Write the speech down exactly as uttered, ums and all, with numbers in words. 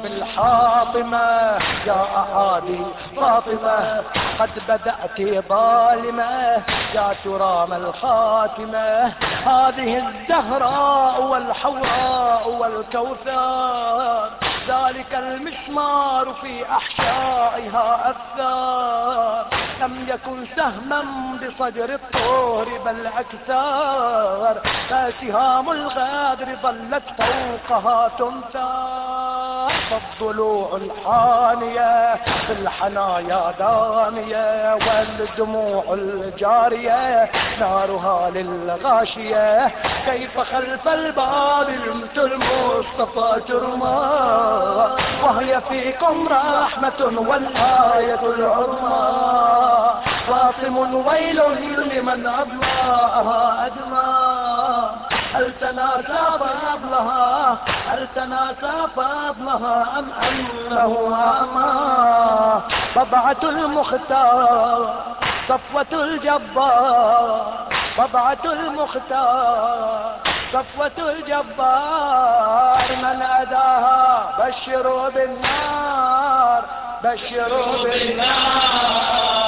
بالحاطمة يا أحادي فاطمة قد بدأت ظالمة يا ترى ما الخاتمة هذه الزهراء والحوراء والكوثر ذلك المسمار في أحشائها أثار لم يكن سهما بصدر الطور بل أكثر فسهام الغدر ظلت فوقها تمثال فالضلوع الحانية في الحنايا دانية والدموع الجارية نارها للغاشية كيف خلف الباب بنت المصطفى ترمى وهي فيكم رحمة والآية العظمى فاطم ويل لمن أضلاها أدمى هل تناسى فضلها هل تناسى فضلها أم أنه أما طبعة المختار صفوة الجبار طبعة المختار صفوة الجبار من أداها بشروا بالنار بشروا بالنار